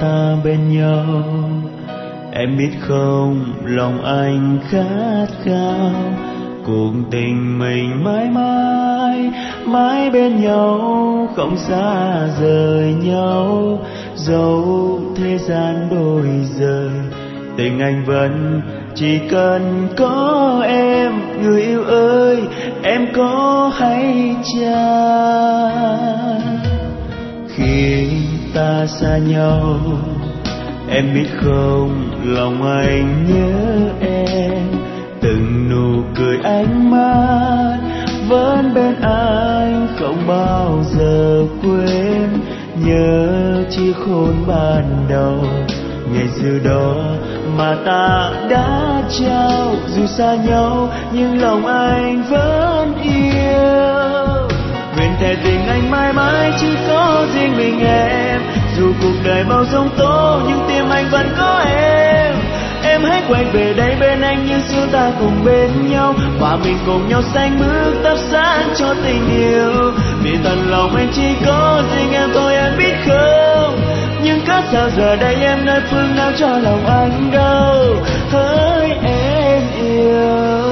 ta bên nhau. Em biết không, lòng anh khát khao cuộc tình mình mãi mãi mãi bên nhau, không xa rời nhau. Dẫu thế gian đổi rời, tình anh vẫn chỉ cần có em. Người yêu ơi, em có hay chăng? Khi ta xa nhau, em biết không, lòng anh nhớ em. Từng nụ cười ánh mắt vẫn bên anh, không bao giờ quên. Nhớ chia khôn ban đầu, ngày xưa đó mà ta đã trao. Dù xa nhau nhưng lòng anh vẫn yêu. Nguyện thề tình anh mãi mãi chỉ có riêng mình em. Dù cuộc đời bao giông tố nhưng tim anh vẫn có em. Em hãy quay về đây bên anh như xưa ta cùng bên nhau, và mình cùng nhau xanh bước thắp sáng cho tình yêu. Vì tận lòng anh chỉ có riêng em thôi, em biết không? Nhưng cớ sao giờ đây em nơi phương nào cho lòng anh đâu? Hỡi em yêu.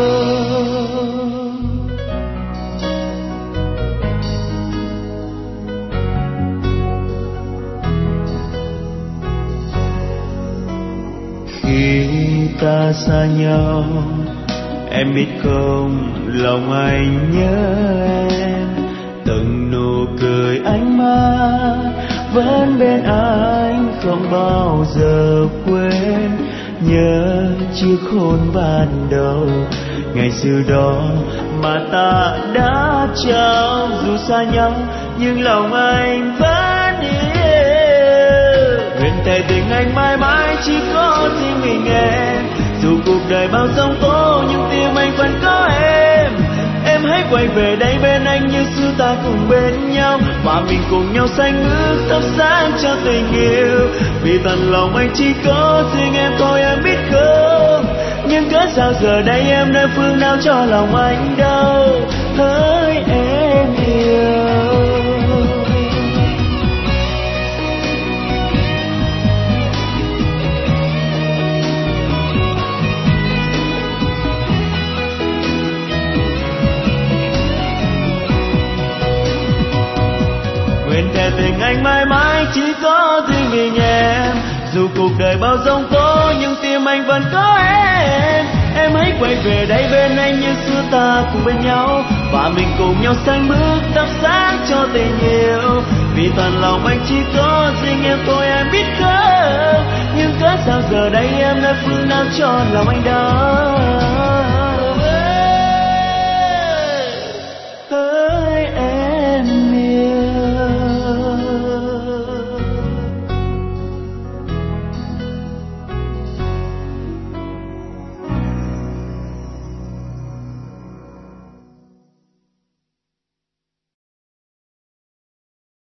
Khi ta xa nhau, em biết không, lòng anh nhớ em. Từng nụ cười ánh mắt vẫn bên anh, không bao giờ quên. Nhớ chiếc hôn ban đầu, ngày xưa đó mà ta đã trao. Dù xa nhau nhưng lòng anh vẫn yêu. Nguyện thề tình anh mãi mãi chỉ có riêng mình em. Dù cuộc đời bao giông tố nhưng tim anh vẫn có em. Em hãy quay về đây bên anh như xưa ta cùng bên nhau, và mình cùng nhau xanh bước thắp sáng cho tình yêu. Vì tận lòng anh chỉ có riêng em thôi, em biết không? Nhưng cớ sao giờ đây em nơi phương nào cho lòng anh đâu? Hỡi em yêu. Nguyện thề tình anh mãi mãi chỉ có riêng mình em. Dù cuộc đời bao giông tố nhưng tim anh vẫn có em. Em hãy quay về đây bên anh như xưa ta cùng bên nhau, và mình cùng nhau xanh bước thắp sáng cho tình yêu. Vì toàn lòng anh chỉ có riêng em thôi, em biết không? Nhưng cớ sao giờ đây em nơi phương nào cho lòng anh đó?